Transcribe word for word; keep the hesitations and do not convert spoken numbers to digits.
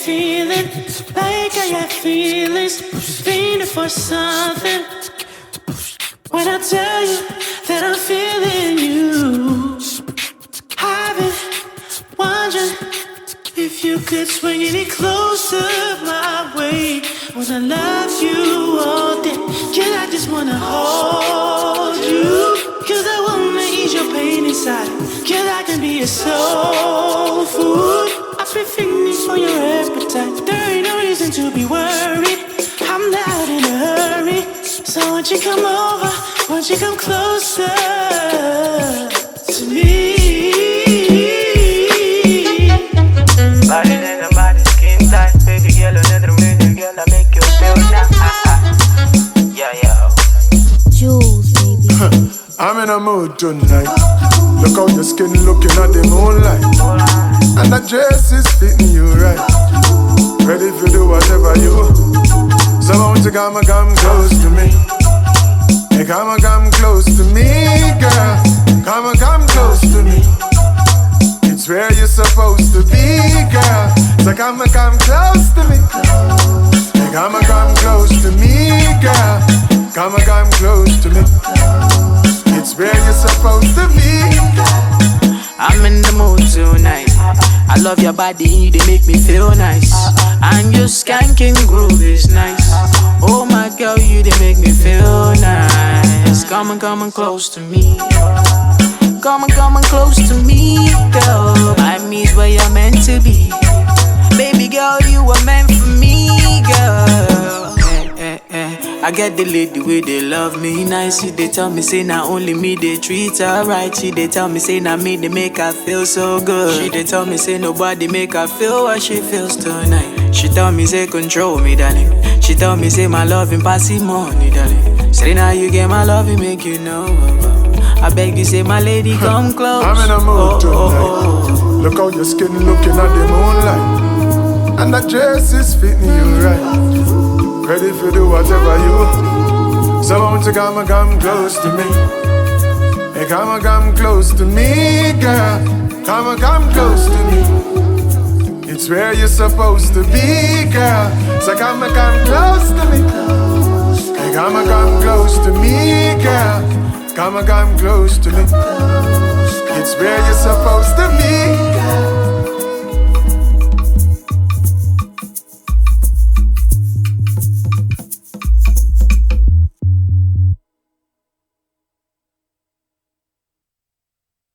feeling like I got feelings, fiending for something. When I tell you that I'm feeling you, I've been wondering if you could swing any closer my way. Wanna love you all day, girl, I just wanna hold you. Cause I wanna ease your pain inside, girl, I can be a soul food. I've been feeding for your appetite, there ain't no reason to be worried. I'm not in a hurry, so won't you come over, won't you come closer to me? Body in the body, skin tight, baby girl, another minute, girl, I make you feel nice. Yeah, yeah. Jules, baby. I'm in a mood tonight. Look how your skin looking at the moonlight, and that dress is fitting you right. Ready to do whatever you want. So won't you come, come close to me? Hey, come, come close to me, girl. Come, come close to me. It's where you're supposed to be, girl. So come, come close to me. Hey, come, come close to me, girl. Come, come close to me. It's where you're supposed to be. I'm in the mood tonight. I love your body, they make me feel nice. And your skanking groove is nice. Oh my girl, you they make me feel nice. Come on, come on close to me. Come on, come on close to me, girl. Miami's where you're meant to be. Baby girl, you were meant for me, girl. Eh, eh, eh. I get the lady way they love me nice. She they tell me say not only me they treat her right. She they tell me say not me they make her feel so good. She they tell me say nobody make her feel what she feels tonight. She tell me say control me darling. She tell me say my loving passing money darling. Say now you get my loving make you know. I beg you say my lady come close. I'm in a mood oh, tonight. oh, oh. Look how your skin looking at the moonlight, and that dress is fitting you right. Ready to do whatever you want. So won't you come and come close to me? Hey, come and come close to me, girl. Come and come close to me. It's where you're supposed to be, girl. So come and come close to me. Hey, come and come close to me, girl. Come and come close to me.